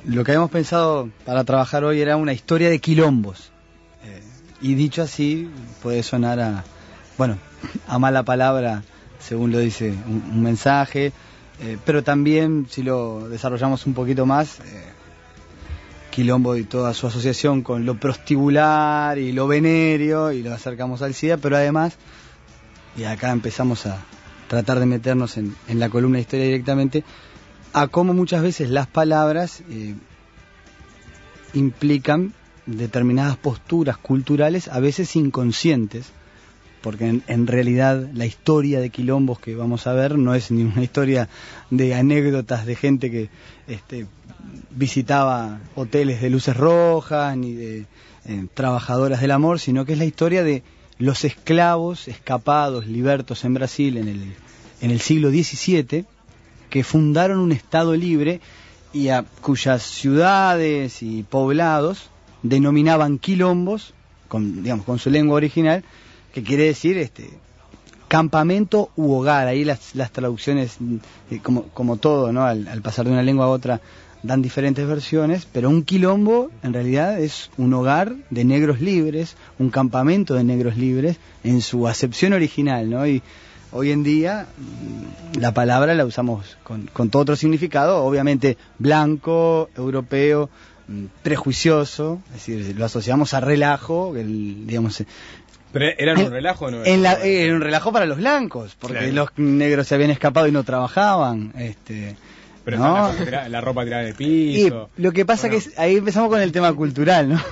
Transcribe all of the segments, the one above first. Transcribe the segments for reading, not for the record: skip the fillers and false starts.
Lo que habíamos pensado para trabajar hoy era una historia de quilombos. Y dicho así, puede sonar a mala palabra, según lo dice un mensaje, pero también, si lo desarrollamos un poquito más, quilombo y toda su asociación con lo prostibular y lo venéreo, y lo acercamos al SIDA, pero además, y acá empezamos a tratar de meternos en la columna de historia directamente, a cómo muchas veces las palabras implican determinadas posturas culturales, a veces inconscientes, porque en realidad la historia de quilombos que vamos a ver no es ni una historia de anécdotas de gente que visitaba hoteles de luces rojas, ni de trabajadoras del amor, sino que es la historia de los esclavos escapados, libertos en Brasil en el siglo XVII, que fundaron un estado libre y a cuyas ciudades y poblados denominaban quilombos, con su lengua original, que quiere decir campamento u hogar. Ahí las traducciones, como todo, ¿no? Al pasar de una lengua a otra, dan diferentes versiones, pero un quilombo en realidad es un hogar de negros libres, un campamento de negros libres en su acepción original, ¿no? Y hoy en día la palabra la usamos con todo otro significado, obviamente blanco, europeo, prejuicioso, es decir, lo asociamos a relajo, digamos. ¿Pero era un relajo o no? Era un relajo para los blancos, porque claro, los negros se habían escapado y no trabajaban, pero ¿no? La ropa tirada en el piso. Y lo que pasa que ahí empezamos con el tema cultural, ¿no?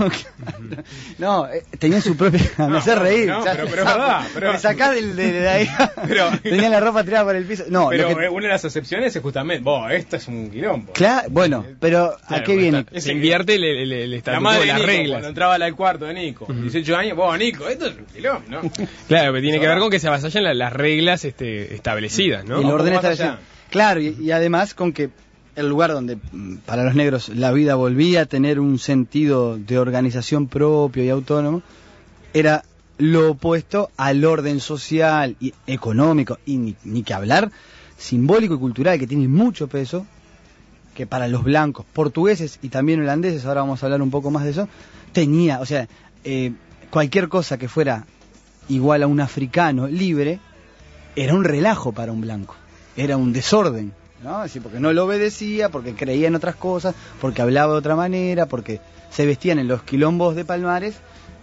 No, tenían su propia... me hace reír. No, pero es verdad. Me sacás de ahí. Tenían la ropa tirada por el piso. No, pero una de las excepciones es justamente, esto es un quilombo. Claro, bueno, pero ¿a qué viene? Se invierte el estatuto, la madre de Nico, las reglas. Cuando entraba al cuarto de Nico, 18 años, Nico, esto es un quilombo, ¿no? Claro, pero tiene que ver con que se avasallan las reglas establecidas, ¿no? Y el orden establecido. Claro, y además con que el lugar donde para los negros la vida volvía a tener un sentido de organización propio y autónomo, era lo opuesto al orden social y económico, y ni que hablar, simbólico y cultural, que tiene mucho peso, que para los blancos, portugueses y también holandeses, ahora vamos a hablar un poco más de eso, tenía, o sea, cualquier cosa que fuera igual a un africano libre, era un relajo para un blanco. Era un desorden, ¿no? Así, porque no lo obedecía, porque creía en otras cosas, porque hablaba de otra manera, porque se vestían en los quilombos de Palmares,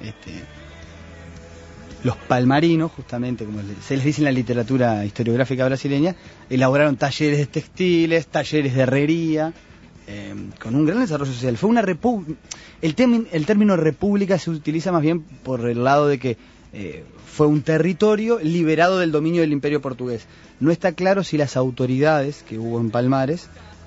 los palmarinos, justamente como se les dice en la literatura historiográfica brasileña, elaboraron talleres textiles, talleres de herrería, con un gran desarrollo social. Fue una el término república se utiliza más bien por el lado de que fue un territorio liberado del dominio del Imperio portugués. No está claro si las autoridades que hubo en Palmares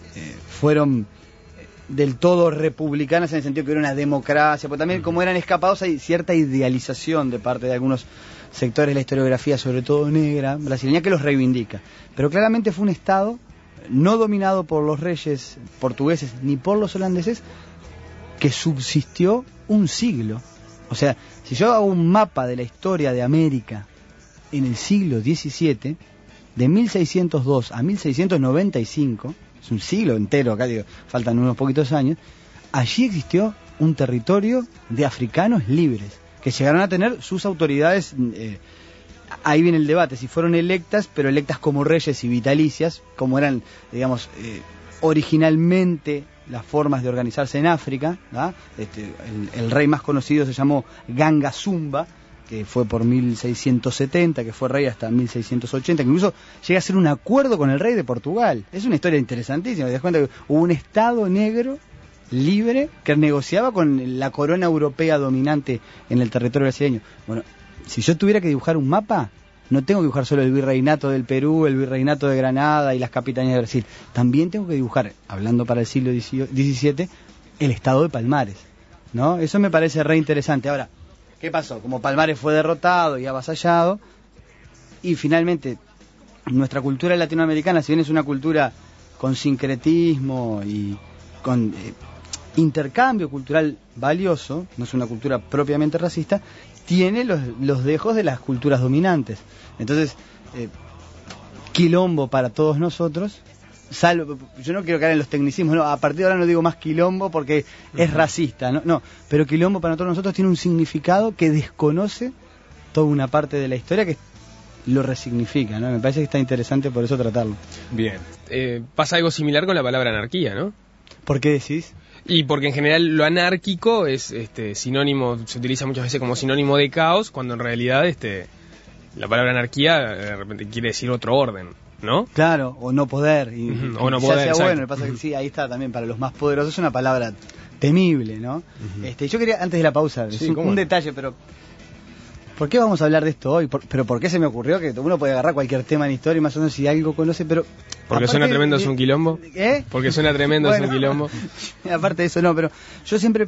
fueron del todo republicanas, en el sentido que era una democracia, porque también como eran escapados hay cierta idealización de parte de algunos sectores de la historiografía, sobre todo negra, brasileña, que los reivindica. Pero claramente fue un estado no dominado por los reyes portugueses ni por los holandeses, que subsistió un siglo. O sea, si yo hago un mapa de la historia de América en el siglo XVII, de 1602 a 1695, es un siglo entero, acá digo, faltan unos poquitos años, allí existió un territorio de africanos libres, que llegaron a tener sus autoridades, ahí viene el debate, si fueron electas, pero electas como reyes y vitalicias, como eran, digamos, originalmente las formas de organizarse en África, ¿verdad? El rey más conocido se llamó Ganga Zumba, que fue por 1670, que fue rey hasta 1680, que incluso llega a ser un acuerdo con el rey de Portugal. Es una historia interesantísima, te das cuenta que hubo un estado negro libre que negociaba con la corona europea dominante en el territorio brasileño. Bueno, si yo tuviera que dibujar un mapa, no tengo que dibujar solo el virreinato del Perú, el virreinato de Granada y las capitanías de Brasil. También tengo que dibujar, hablando para el siglo XVII, el estado de Palmares, ¿no? Eso me parece re interesante. Ahora, ¿qué pasó? Como Palmares fue derrotado y avasallado, y finalmente nuestra cultura latinoamericana, si bien es una cultura con sincretismo y con intercambio cultural valioso, no es una cultura propiamente racista, tiene los dejos de las culturas dominantes. Entonces, quilombo para todos nosotros salvo, yo no quiero caer en los tecnicismos, no, a partir de ahora no digo más quilombo porque es racista, no, pero quilombo para todos nosotros tiene un significado que desconoce toda una parte de la historia que lo resignifica, ¿no? Me parece que está interesante por eso tratarlo. Bien. Pasa algo similar con la palabra anarquía, ¿no? ¿Por qué decís? Y porque en general lo anárquico es sinónimo, se utiliza muchas veces como sinónimo de caos, cuando en realidad la palabra anarquía de repente quiere decir otro orden, ¿no? Claro, o no poder. O no poder, sea bueno, me pasa que sí, ahí está también, para los más poderosos es una palabra temible, ¿no? Yo quería, antes de la pausa, sí, un detalle, pero ¿por qué vamos a hablar de esto hoy? ¿Pero por qué se me ocurrió que uno puede agarrar cualquier tema en historia y más o menos si algo conoce, pero... Porque suena tremendo es un quilombo. Porque suena tremendo es un quilombo. Aparte de eso, no, pero yo siempre...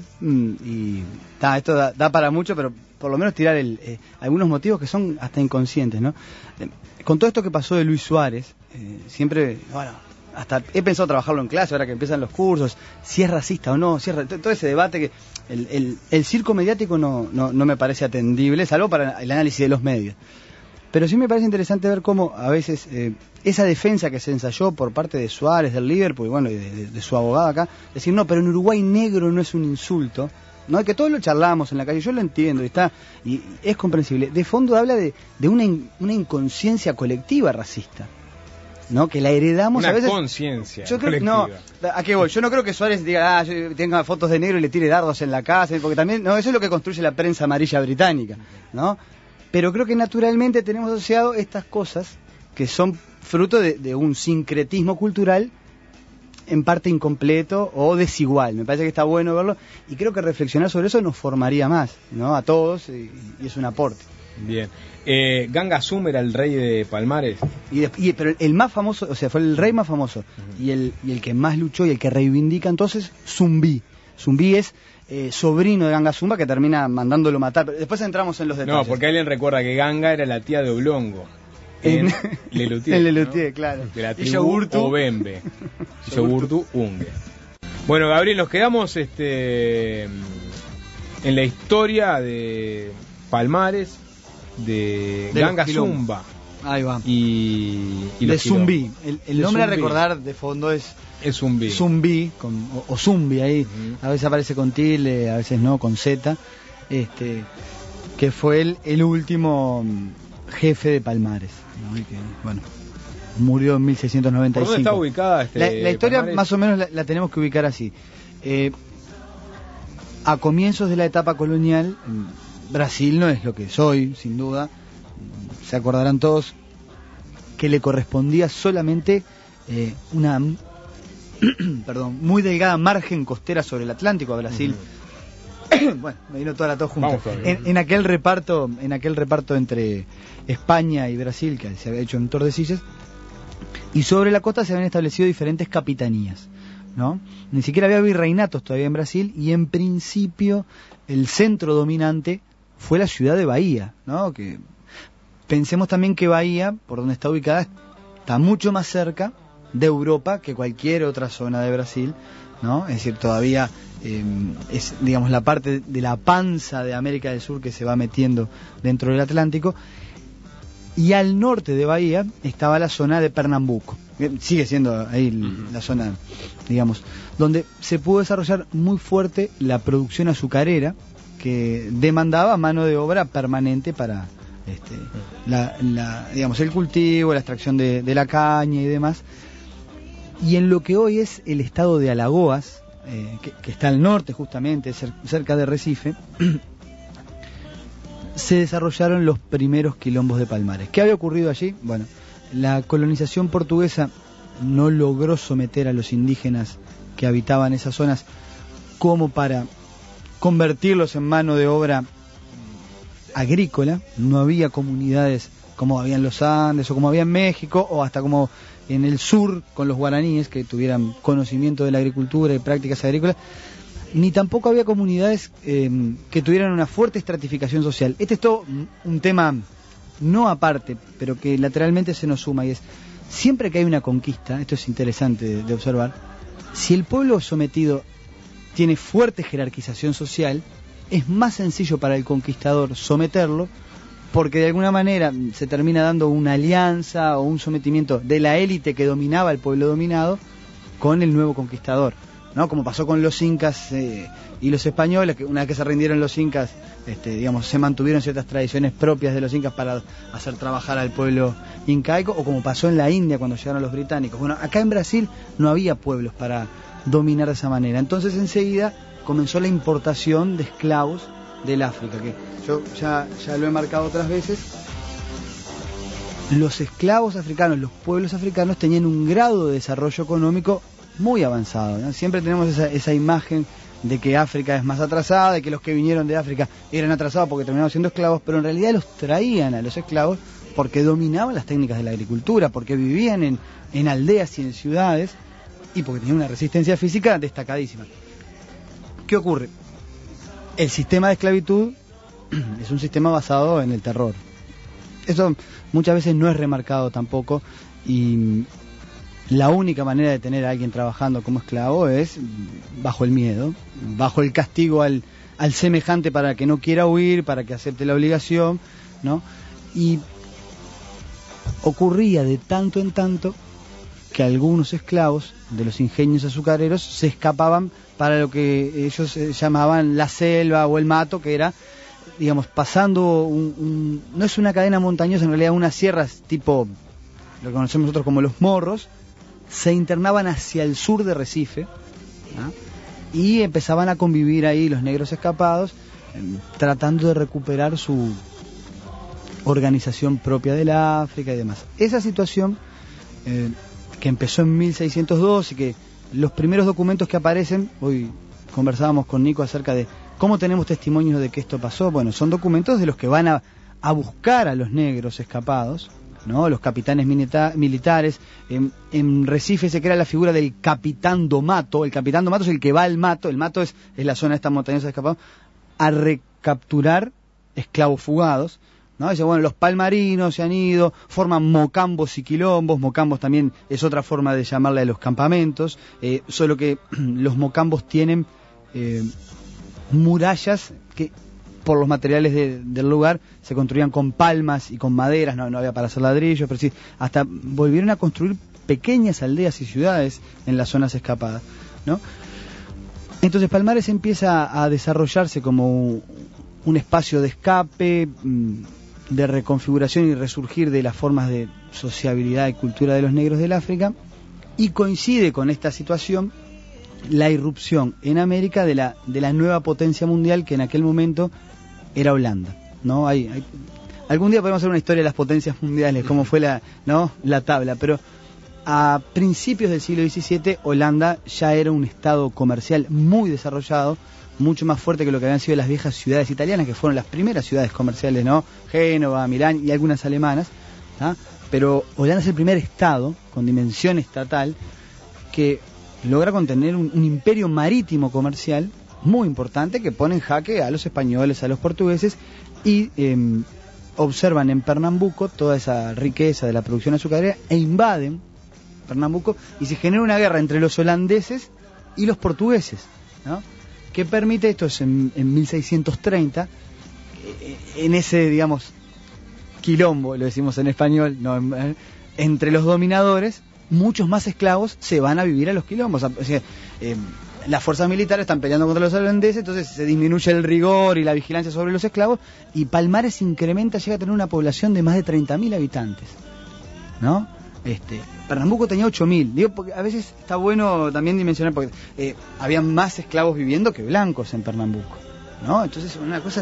esto da para mucho, pero por lo menos tirar algunos motivos que son hasta inconscientes, ¿no? Con todo esto que pasó de Luis Suárez, siempre... Bueno, hasta he pensado trabajarlo en clase, ahora que empiezan los cursos, si es racista o no, todo ese debate que... El circo mediático no me parece atendible, salvo para el análisis de los medios. Pero sí me parece interesante ver cómo a veces esa defensa que se ensayó por parte de Suárez, del Liverpool, y bueno, y de su abogado acá, decir, no, pero en Uruguay negro no es un insulto, ¿no? Que todos lo charlamos en la calle, yo lo entiendo, y es comprensible. De fondo habla de una inconsciencia colectiva racista, ¿no? Que la heredamos una a veces. Una conciencia. Yo creo no, ¿a qué voy? Yo no creo que Suárez diga, tenga fotos de negro y le tire dardos en la casa, porque también, no, eso es lo que construye la prensa amarilla británica, ¿no? Pero creo que naturalmente tenemos asociado estas cosas que son fruto de un sincretismo cultural en parte incompleto o desigual. Me parece que está bueno verlo y creo que reflexionar sobre eso nos formaría más, ¿no? A todos y es un aporte. Bien. Ganga Sum era el rey de Palmares. Pero el más famoso, o sea, fue el rey más famoso y el que más luchó y el que reivindica entonces Zumbí. Zumbí es sobrino de Ganga Zumba que termina mandándolo matar. Pero después entramos en los detalles. No, porque alguien recuerda que Ganga era la tía de Oblongo. En Lelutier. En Lelutier, ¿no? Claro. De la tribu Obembe. Yogurtu Unge. Bueno, Gabriel, nos quedamos en la historia de Palmares, de Ganga Zumba. Ahí va. Y de Zumbí. El nombre a recordar de fondo es Zumbí. Zumbí, o Zumbi ahí. A veces aparece con tilde, a veces no, con Z. Que fue el último jefe de Palmares, ¿no? Y que, bueno, murió en 1695. ¿Por dónde está ubicada la historia Palmares? más o menos la tenemos que ubicar así. A comienzos de la etapa colonial, Brasil no es lo que es hoy, sin duda. Se acordarán todos que le correspondía solamente una muy delgada margen costera sobre el Atlántico a Brasil. Bueno, me vino toda la tos junta. En aquel reparto entre España y Brasil que se había hecho en Tordesillas, y sobre la costa se habían establecido diferentes capitanías, ¿no? Ni siquiera había virreinatos todavía en Brasil, y en principio el centro dominante fue la ciudad de Bahía, ¿no? Que pensemos también que Bahía, por donde está ubicada, está mucho más cerca de Europa que cualquier otra zona de Brasil, ¿no? Es decir, todavía es, digamos, la parte de la panza de América del Sur que se va metiendo dentro del Atlántico. Y al norte de Bahía estaba la zona de Pernambuco, que sigue siendo ahí la zona, digamos, donde se pudo desarrollar muy fuerte la producción azucarera, que demandaba mano de obra permanente para digamos, el cultivo, la extracción de la caña y demás. Y en lo que hoy es el estado de Alagoas, que está al norte justamente, cerca de Recife, se desarrollaron los primeros quilombos de Palmares. ¿Qué había ocurrido allí? Bueno, la colonización portuguesa no logró someter a los indígenas que habitaban esas zonas como para convertirlos en mano de obra agrícola. No había comunidades como había en los Andes o como había en México o hasta como en el sur con los guaraníes que tuvieran conocimiento de la agricultura y prácticas agrícolas, ni tampoco había comunidades que tuvieran una fuerte estratificación social. Este es todo un tema no aparte, pero que lateralmente se nos suma, y es, siempre que hay una conquista, esto es interesante de observar, si el pueblo sometido tiene fuerte jerarquización social, es más sencillo para el conquistador someterlo, porque de alguna manera se termina dando una alianza o un sometimiento de la élite que dominaba al pueblo dominado con el nuevo conquistador, ¿no? Como pasó con los incas y los españoles, que una vez que se rindieron los incas, digamos, se mantuvieron ciertas tradiciones propias de los incas para hacer trabajar al pueblo incaico, o como pasó en la India cuando llegaron los británicos. Bueno, acá en Brasil no había pueblos para dominar de esa manera, entonces enseguida comenzó la importación de esclavos del África, que yo ya lo he marcado otras veces. Los esclavos africanos, los pueblos africanos tenían un grado de desarrollo económico muy avanzado, ¿no? Siempre tenemos esa imagen de que África es más atrasada, de que los que vinieron de África eran atrasados porque terminaron siendo esclavos, pero en realidad los traían a los esclavos porque dominaban las técnicas de la agricultura, porque vivían en aldeas y en ciudades, y porque tenían una resistencia física destacadísima. ¿Qué ocurre? El sistema de esclavitud es un sistema basado en el terror. Eso muchas veces no es remarcado tampoco, y la única manera de tener a alguien trabajando como esclavo es bajo el miedo, bajo el castigo al semejante para que no quiera huir, para que acepte la obligación, ¿no? Y ocurría de tanto en tanto que algunos esclavos de los ingenios azucareros se escapaban para lo que ellos llamaban la selva o el mato, que era, digamos, pasando no es una cadena montañosa, en realidad unas sierras tipo lo que conocemos nosotros como los morros, se internaban hacia el sur de Recife, ¿no? Y empezaban a convivir ahí los negros escapados, tratando de recuperar su organización propia del África y demás. Esa situación que empezó en 1602 y que los primeros documentos que aparecen, hoy conversábamos con Nico acerca de cómo tenemos testimonios de que esto pasó. Bueno, son documentos de los que van a buscar a los negros escapados, ¿no? Los capitanes militares. En Recife se crea la figura del capitán do mato. El capitán do mato es el que va al mato. El mato es la zona de esta montañosa de escapados, a recapturar esclavos fugados, ¿no? Dice, bueno, los palmarinos se han ido, forman mocambos y quilombos. Mocambos también es otra forma de llamarle a los campamentos, solo que los mocambos tienen murallas que por los materiales del lugar se construían con palmas y con maderas, no había para hacer ladrillos, pero sí, hasta volvieron a construir pequeñas aldeas y ciudades en las zonas escapadas, ¿no? Entonces Palmares empieza a desarrollarse como un espacio de escape, de reconfiguración y resurgir de las formas de sociabilidad y cultura de los negros del África, y coincide con esta situación la irrupción en América de la nueva potencia mundial, que en aquel momento era Holanda, ¿no? Algún día podemos hacer una historia de las potencias mundiales, cómo fue la tabla, pero a principios del siglo XVII Holanda ya era un estado comercial muy desarrollado, mucho más fuerte que lo que habían sido las viejas ciudades italianas, que fueron las primeras ciudades comerciales, ¿no? Génova, Milán y algunas alemanas, ¿tá? Pero Holanda es el primer estado con dimensión estatal que logra contener un imperio marítimo comercial muy importante, que pone en jaque a los españoles, a los portugueses, y observan en Pernambuco toda esa riqueza de la producción azucarera e invaden Pernambuco, y se genera una guerra entre los holandeses y los portugueses, ¿no? ¿Qué permite esto? Es en 1630, en ese, digamos, quilombo, lo decimos en español, entre los dominadores, muchos más esclavos se van a vivir a los quilombos. O sea, las fuerzas militares están peleando contra los holandeses, entonces se disminuye el rigor y la vigilancia sobre los esclavos, y Palmares incrementa, llega a tener una población de más de 30.000 habitantes, ¿no? Pernambuco tenía 8.000. Digo, porque a veces está bueno también dimensionar, porque había más esclavos viviendo que blancos en Pernambuco, ¿no? Entonces una cosa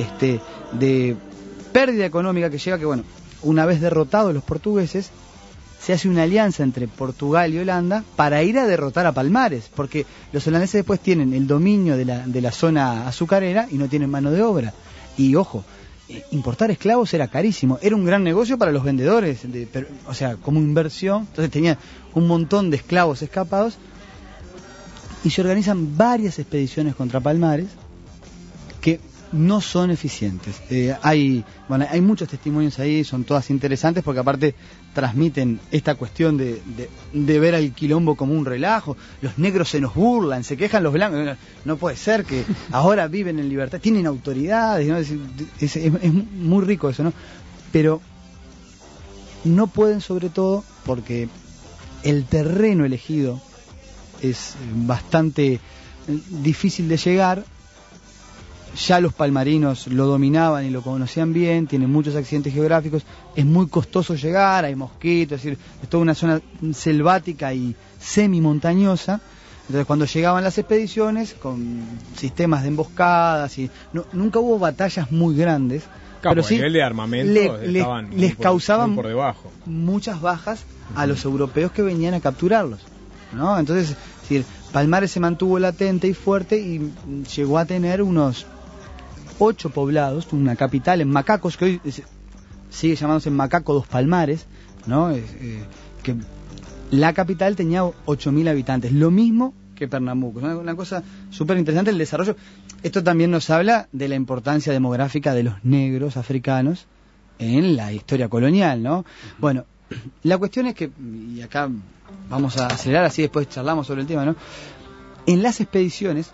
de pérdida económica que llega, que bueno, una vez derrotados los portugueses, se hace una alianza entre Portugal y Holanda para ir a derrotar a Palmares, porque los holandeses después tienen el dominio de la zona azucarera y no tienen mano de obra. Y ojo, importar esclavos era carísimo, era un gran negocio para los vendedores, o sea, como inversión. Entonces tenía un montón de esclavos escapados, y se organizan varias expediciones contra Palmares, que no son eficientes. Hay muchos testimonios ahí, son todas interesantes porque aparte transmiten esta cuestión de ver al quilombo como un relajo. Los negros se nos burlan, se quejan los blancos. No puede ser que ahora viven en libertad, tienen autoridades, ¿no? Es muy rico eso, ¿no? Pero no pueden, sobre todo porque el terreno elegido es bastante difícil de llegar. Ya los palmarinos lo dominaban y lo conocían bien, tienen muchos accidentes geográficos, es muy costoso llegar, hay mosquitos, es decir, es toda una zona selvática y semi-montañosa. Entonces cuando llegaban las expediciones con sistemas de emboscadas y nunca hubo batallas muy grandes, claro, pero sí a nivel de armamento les causaban por debajo. Muchas bajas a los europeos que venían a capturarlos, ¿no? Entonces, es decir, Palmares se mantuvo latente y fuerte y llegó a tener unos 8 poblados, una capital en Macacos, que hoy sigue llamándose Macaco dos Palmares, ¿no? Que la capital tenía 8.000 habitantes, lo mismo que Pernambuco. Es una cosa súper interesante el desarrollo. Esto también nos habla de la importancia demográfica de los negros africanos en la historia colonial, ¿no? Bueno, la cuestión es que, y acá vamos a acelerar, así después charlamos sobre el tema, ¿no? En las expediciones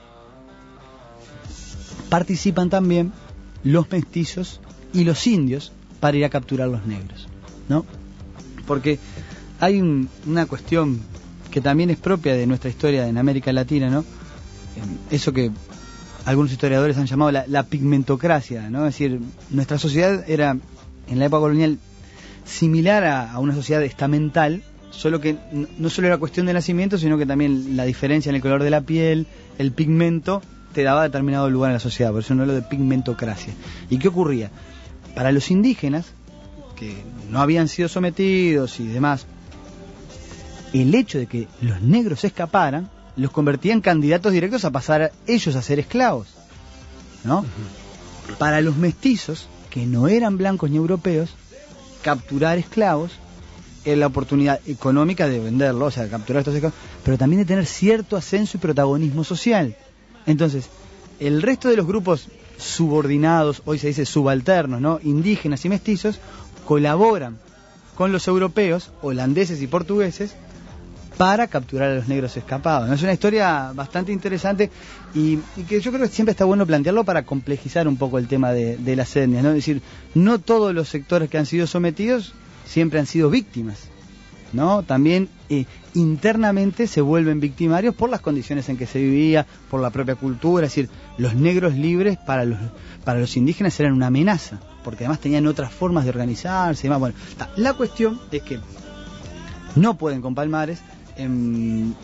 participan también los mestizos y los indios para ir a capturar los negros, ¿no? Porque hay una cuestión que también es propia de nuestra historia en América Latina, ¿no? Eso que algunos historiadores han llamado la pigmentocracia, ¿no? Es decir, nuestra sociedad era, en la época colonial, similar a una sociedad estamental, solo que no solo era cuestión de nacimiento, sino que también la diferencia en el color de la piel, el pigmento, te daba determinado lugar en la sociedad, por eso no hablo de pigmentocracia. ¿Y qué ocurría? Para los indígenas, que no habían sido sometidos y demás, el hecho de que los negros escaparan, los convertía en candidatos directos a pasar ellos a ser esclavos, ¿no? Uh-huh. Para los mestizos, que no eran blancos ni europeos, capturar esclavos era la oportunidad económica de venderlos, o sea, capturar estos esclavos, pero también de tener cierto ascenso y protagonismo social. Entonces, el resto de los grupos subordinados, hoy se dice subalternos, ¿no? Indígenas y mestizos, colaboran con los europeos, holandeses y portugueses, para capturar a los negros escapados, ¿no? Es una historia bastante interesante y que yo creo que siempre está bueno plantearlo para complejizar un poco el tema de las etnias, ¿no? Es decir, no todos los sectores que han sido sometidos siempre han sido víctimas, ¿no? También internamente se vuelven victimarios por las condiciones en que se vivía, por la propia cultura. Es decir, los negros libres para los indígenas eran una amenaza, porque además tenían otras formas de organizarse y demás. Bueno, la cuestión es que no pueden con Palmares. En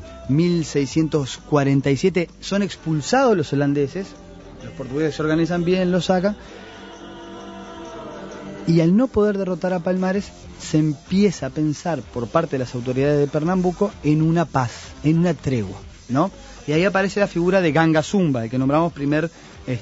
1647 son expulsados los holandeses, los portugueses se organizan bien, los sacan, y al no poder derrotar a Palmares se empieza a pensar por parte de las autoridades de Pernambuco en una paz, en una tregua, ¿no? Y ahí aparece la figura de Ganga Zumba, el que nombramos primer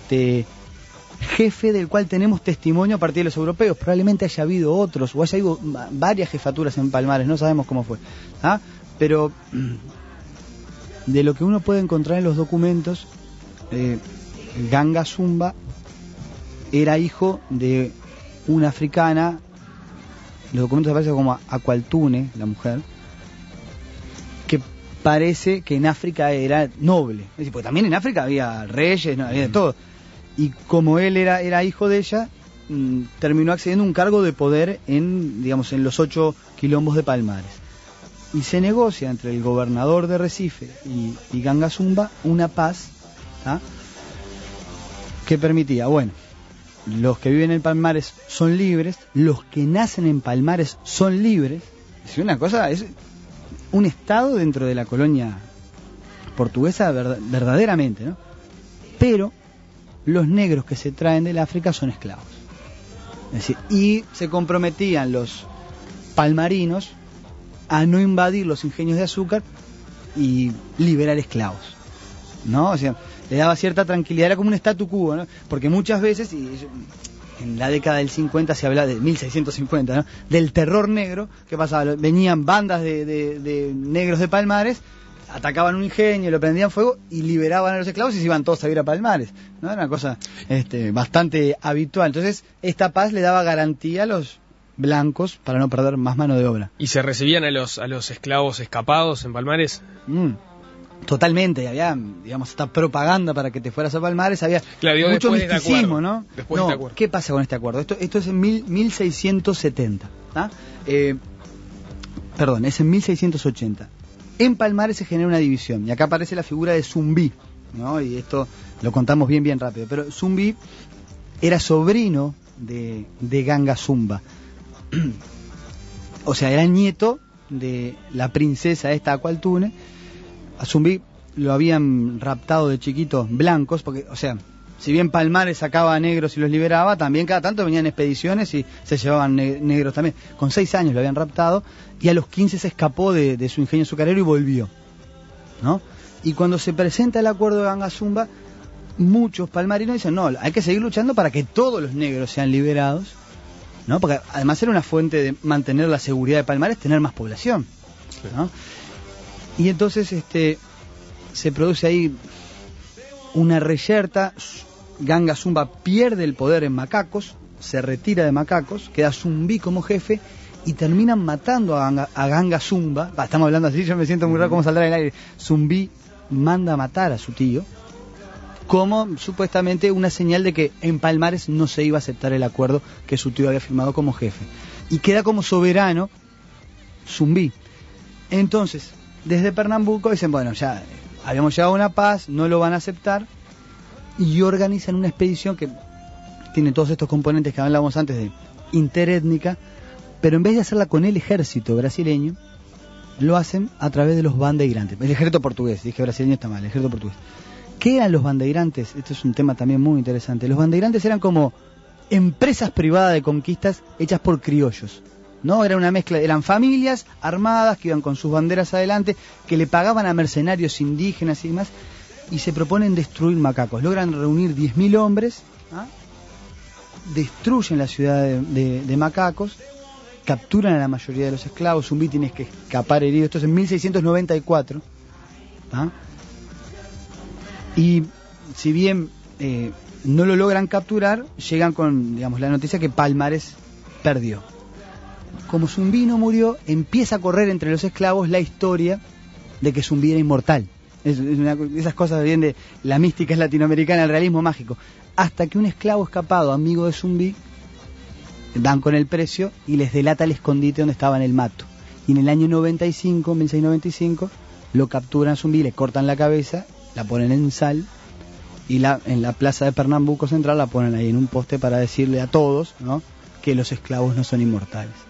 jefe del cual tenemos testimonio a partir de los europeos. Probablemente haya habido otros, o haya habido varias jefaturas en Palmares, no sabemos cómo fue, ¿ah? Pero de lo que uno puede encontrar en los documentos, Ganga Zumba era hijo de una africana. Los documentos aparecen como Aqualtune, la mujer, que parece que en África era noble. Es decir, porque también en África había reyes, no, había de todo. Y como él era hijo de ella, terminó accediendo a un cargo de poder en los 8 quilombos de Palmares. Y se negocia entre el gobernador de Recife y Ganga Zumba una paz, ¿tá? Que permitía, bueno, los que viven en Palmares son libres, los que nacen en Palmares son libres. Es una cosa, es un estado dentro de la colonia portuguesa verdaderamente, ¿no? Pero los negros que se traen del África son esclavos. Es decir, y se comprometían los palmarinos a no invadir los ingenios de azúcar y liberar esclavos, ¿no? O sea, le daba cierta tranquilidad, era como un statu quo, ¿no? Porque muchas veces, y en la década del 50 se hablaba de 1650, ¿no? Del terror negro. ¿Qué pasaba? Venían bandas de negros de Palmares, atacaban un ingenio, lo prendían fuego y liberaban a los esclavos y se iban todos a vivir a Palmares, ¿no? Era una cosa bastante habitual. Entonces, esta paz le daba garantía a los blancos para no perder más mano de obra. ¿Y se recibían a los esclavos escapados en Palmares? Totalmente, había, digamos, esta propaganda para que te fueras a Palmares, había mucho misticismo, ¿no? Después de este acuerdo. ¿Qué pasa con este acuerdo? Esto es en 1670, ¿ah? Perdón, es en 1680. En Palmares se genera una división, y acá aparece la figura de Zumbí, ¿no? Y esto lo contamos bien rápido, pero Zumbí era sobrino de Ganga Zumba. O sea, era nieto de la princesa esta Aqualtune. A Zumbí lo habían raptado de chiquitos blancos, porque, o sea, si bien Palmares sacaba a negros y los liberaba, también cada tanto venían expediciones y se llevaban negros también. Con 6 años lo habían raptado y a los 15 se escapó de su ingenio azucarero y volvió, ¿no? Y cuando se presenta el acuerdo de Ganga Zumba, muchos palmarinos dicen, no, hay que seguir luchando para que todos los negros sean liberados, ¿no? Porque además era una fuente de mantener la seguridad de Palmares, tener más población, ¿no? Y entonces se produce ahí una reyerta. Ganga Zumba pierde el poder en Macacos, se retira de Macacos, queda Zumbí como jefe y terminan matando a Ganga Zumba. Estamos hablando así, yo me siento muy raro cómo saldrá en el aire. Zumbí manda a matar a su tío como supuestamente una señal de que en Palmares no se iba a aceptar el acuerdo que su tío había firmado como jefe. Y queda como soberano Zumbí. Entonces, desde Pernambuco dicen, bueno, ya habíamos llegado a una paz, no lo van a aceptar, y organizan una expedición que tiene todos estos componentes que hablábamos antes de interétnica, pero en vez de hacerla con el ejército brasileño, lo hacen a través de los bandeirantes. El ejército portugués, dije brasileño está mal, el ejército portugués. ¿Qué eran los bandeirantes? Esto es un tema también muy interesante. Los bandeirantes eran como empresas privadas de conquistas hechas por criollos, ¿no? Era una mezcla, eran familias armadas que iban con sus banderas adelante, que le pagaban a mercenarios indígenas y demás, y se proponen destruir Macacos. Logran reunir 10.000 hombres, ¿ah? Destruyen la ciudad de Macacos, capturan a la mayoría de los esclavos. Zumbí tiene que escapar herido. Esto es en 1694, ¿ah? Y si bien no lo logran capturar, llegan con, digamos, la noticia que Palmares perdió. Como Zumbí no murió, empieza a correr entre los esclavos la historia de que Zumbí era inmortal. Esas cosas bien de la mística es latinoamericana, el realismo mágico. Hasta que un esclavo escapado, amigo de Zumbí, dan con el precio y les delata el escondite donde estaba en el mato. Y en el año 95, 1695, lo capturan a Zumbí, le cortan la cabeza, la ponen en sal y en la plaza de Pernambuco Central la ponen ahí en un poste para decirle a todos, ¿no?, que los esclavos no son inmortales.